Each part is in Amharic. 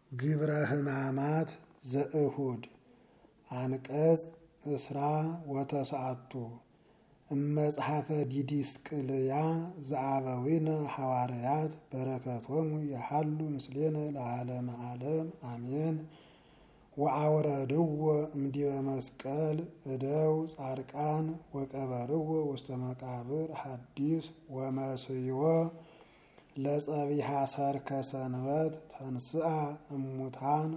ግብረ ሕማማት ዘእሁድ አንቀጽ እስራ ወተስዓቱ እመጽሐፈ ዲድስቅልያ ዘአበዊነ ሐዋርያት በረከቶሙ የሐሉ ምስሌነ ለዓለመ ዓለም አሜን። ወአውረድዎ እምዲበ መስቀል እደው ጻድቃን ወቀበርዎ ውስተ መቃብር ሐዲስ ወመስዮ ለጸቢሐ ሠርከ ሰንበት ተንሥአ እሙታን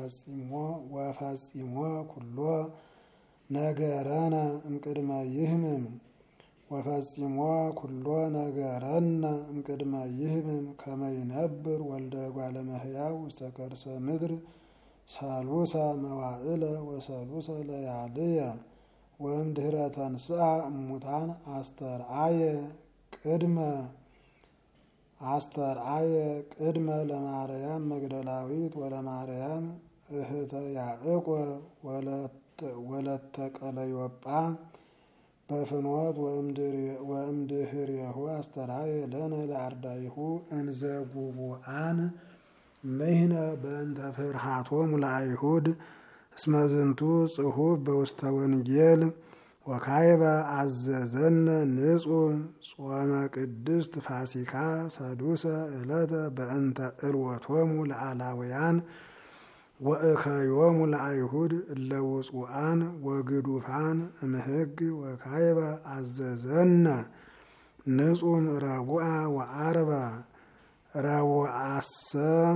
ወፈጺሞ ኩሎ ነገረነ እምቅድመ ይህምም ወፈጺሞ ኩሎ ነገረነ እምቅድመ ይህምም ከመ ይነብር ወልደ እጓለ እመሕያው ውስተ ከርሰ ምድር ሰሉሰ መዋዕለ ወሰሉሰ ለያልየ ወእምድኅረ ተንሥአ እሙታን አስተርአየ ቅድመ ለማርያም መግደላዊት ወለማርያም እህተ ያዕቆብ ወለተ ቀለዮጳ በፍኖት ወእምድኅሬሁ አስተርአየ ለነ ለአርዳኢሁ እንዘ ጉቡአን ምሕነ በእንተ ፍርሃቶሙ ለአይሁድ እስመ ዝንቱ ጽሑፍ በውስተ ወንጌል ወካዕበ አዘዘነ ንጹሕ ጾመ ቅድስት ፋሲካ ሰዱሰ ዕለተ በእንተ ዕልወቶሙ ለአላውያን ወእከዮሙ ለአይሁድ እለ ውጹአን ወግዱፋን እምሕግ ወካዕበ አዘዘነ ንጹሕ ረቡዓ ወዓርበ ረቡዓሰ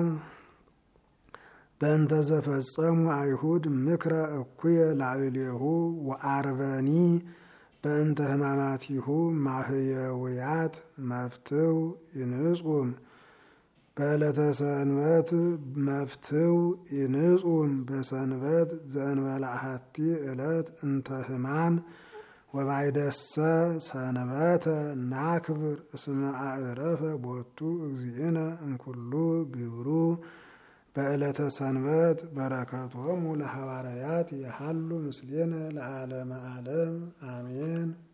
በእንተ ዘፈጸሙ አይሁድ ምክረ እኩየ ላዕሌሁ ወዓርበኒ በእንተ ሕማማቲሁ ማህየውያት መፍትው ይንጹም በዕለተ ሰንበት መፍትው ይንጹም በሰንበት ዘእንበለ አሐቲ ዕለት እንተ ሕማም ወባይደሰ ሰንበተ ናክብር እስመ አዕረፈ ቦቱ እግዚእነ እምኩሉ ግብሩ በዕለተ ሰንበት በረከቶሙ ለሐዋርያት የሐሉ ምስሌነ ለዓለመ ዓለም አሜን።